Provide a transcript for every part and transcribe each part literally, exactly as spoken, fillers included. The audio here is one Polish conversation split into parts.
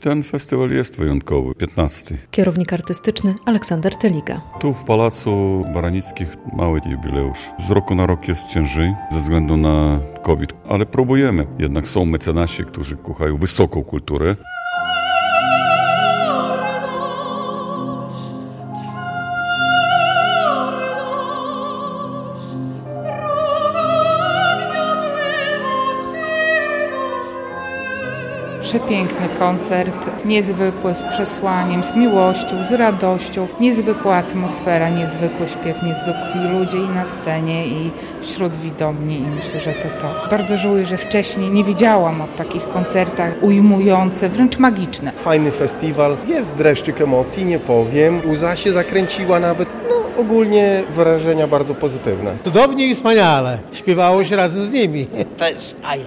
Ten festiwal jest wyjątkowy, piętnasty. Kierownik artystyczny Aleksander Teliga. Tu w Pałacu Baranickich mały jubileusz. Z roku na rok jest ciężej ze względu na COVID, ale próbujemy. Jednak są mecenasi, którzy kochają wysoką kulturę. Przepiękny koncert, niezwykły, z przesłaniem, z miłością, z radością, niezwykła atmosfera, niezwykły śpiew, niezwykli ludzie i na scenie, i wśród widowni, i myślę, że to to. Bardzo żałuję, że wcześniej nie wiedziałam o takich koncertach ujmujące, wręcz magiczne. Fajny festiwal, jest dreszczyk emocji, nie powiem, łza się zakręciła nawet, no ogólnie wrażenia bardzo pozytywne. Cudownie i wspaniale, śpiewało się razem z nimi. Też, a ja.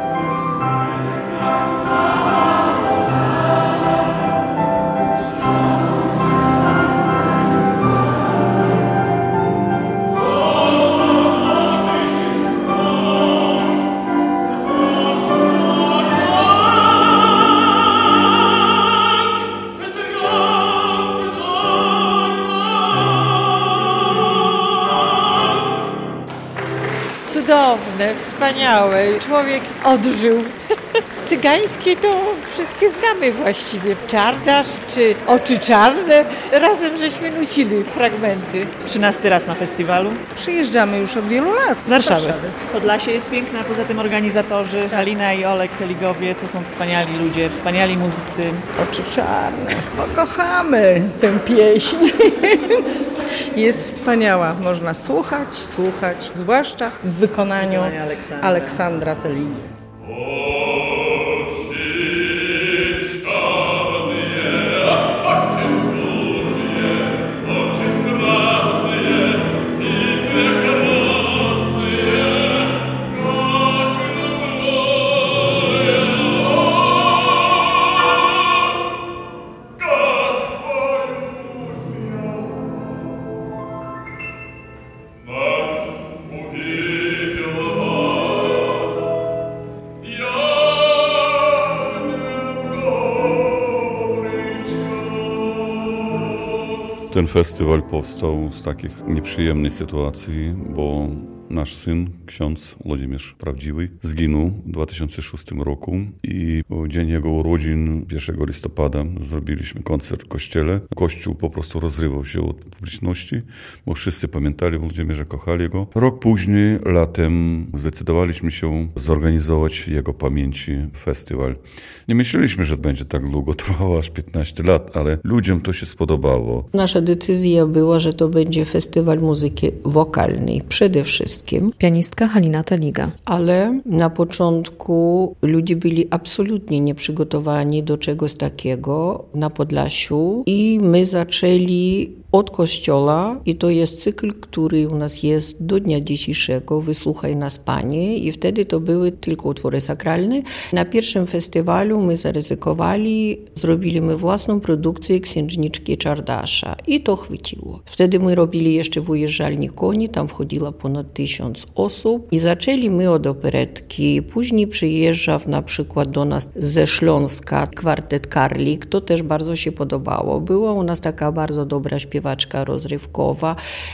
Cudowne, wspaniałe. Człowiek odżył. Cygańskie to wszystkie znamy właściwie. Czardasz czy Oczy czarne. Razem żeśmy nucili fragmenty. Trzynasty raz na festiwalu. Przyjeżdżamy już od wielu lat. Z Warszawy. Podlasie jest piękne, a poza tym organizatorzy Halina i Olek Teligowie to są wspaniali ludzie, wspaniali muzycy. Oczy czarne. Bo kochamy tę pieśń. Jest wspaniała. Można słuchać, słuchać, zwłaszcza w wykonaniu Aleksandra, Aleksandra Teligi. Ten festiwal powstał z takich nieprzyjemnych sytuacji, bo nasz syn, ksiądz Włodzimierz Prawdziwy, zginął w dwa tysiące szóstym roku i w dzień jego urodzin, pierwszego listopada, zrobiliśmy koncert w kościele. Kościół po prostu rozrywał się od publiczności, bo wszyscy pamiętali Włodzimierza, kochali go. Rok później, latem, zdecydowaliśmy się zorganizować jego pamięci festiwal. Nie myśleliśmy, że będzie tak długo trwało, aż piętnaście lat, ale ludziom to się spodobało. Nasza decyzja była, że to będzie festiwal muzyki wokalnej przede wszystkim. Pianistka Halina Teliga. Ale na początku ludzie byli absolutnie nieprzygotowani do czegoś takiego na Podlasiu i my zaczęli od kościoła i to jest cykl, który u nas jest do dnia dzisiejszego. Wysłuchaj nas, Panie. I wtedy to były tylko utwory sakralne. Na pierwszym festiwalu my zaryzykowali, zrobiliśmy własną produkcję Księżniczki Czardasza i to chwyciło. Wtedy my robili jeszcze w Ujeżdżalni Koni, tam wchodziło ponad tysiąc osób i zaczęli my od operetki. Później przyjeżdżał na przykład do nas ze Śląska kwartet Karlik, to też bardzo się podobało. Była u nas taka bardzo dobra śpiewaczka śpiewaczka rozrywkowa,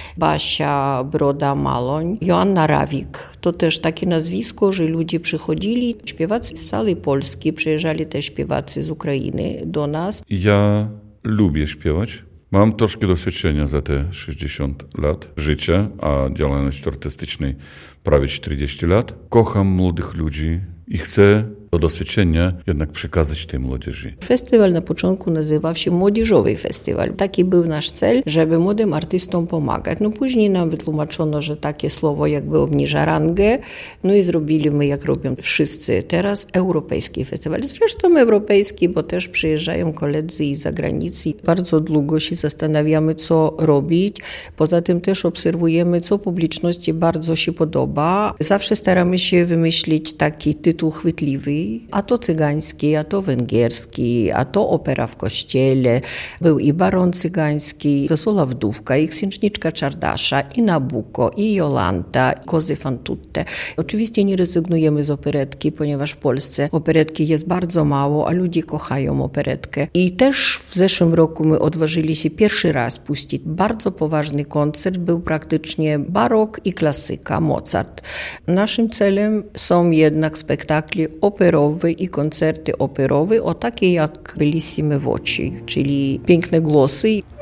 Basia Broda-Maloń, Joanna Rawik. To też takie nazwisko, że ludzie przychodzili, śpiewacy z całej Polski, przyjeżdżali też śpiewacy z Ukrainy do nas. Ja lubię śpiewać. Mam troszkę doświadczenia za te sześćdziesiąt lat życia, a działalności artystycznej prawie czterdzieści lat. Kocham młodych ludzi i chcę to doświadczenie jednak przekazać tej młodzieży. Festiwal na początku nazywał się Młodzieżowy Festiwal. Taki był nasz cel, żeby młodym artystom pomagać. No później nam wytłumaczono, że takie słowo jakby obniża rangę. No i zrobili my, jak robią wszyscy teraz, Europejski Festiwal. Zresztą europejski, bo też przyjeżdżają koledzy z zagranicy. Bardzo długo się zastanawiamy, co robić. Poza tym też obserwujemy, co publiczności bardzo się podoba. Zawsze staramy się wymyślić taki tytuł chwytliwy, operowej, a to cygański, a to węgierski, a to opera w kościele. Był i Baron Cygański, Wesoła Wdówka, i Księżniczka Czardasza, i Nabucco, i Jolanta, i Kozy fan tutte. Oczywiście nie rezygnujemy z operetki, ponieważ w Polsce operetki jest bardzo mało, a ludzie kochają operetkę. I też w zeszłym roku my odważyli się pierwszy raz puścić bardzo poważny koncert. Był praktycznie barok i klasyka, Mozart. Naszym celem są jednak spektakle operowe i koncerty operowe, o takie jak Bellissime Voci, czyli piękne głosy.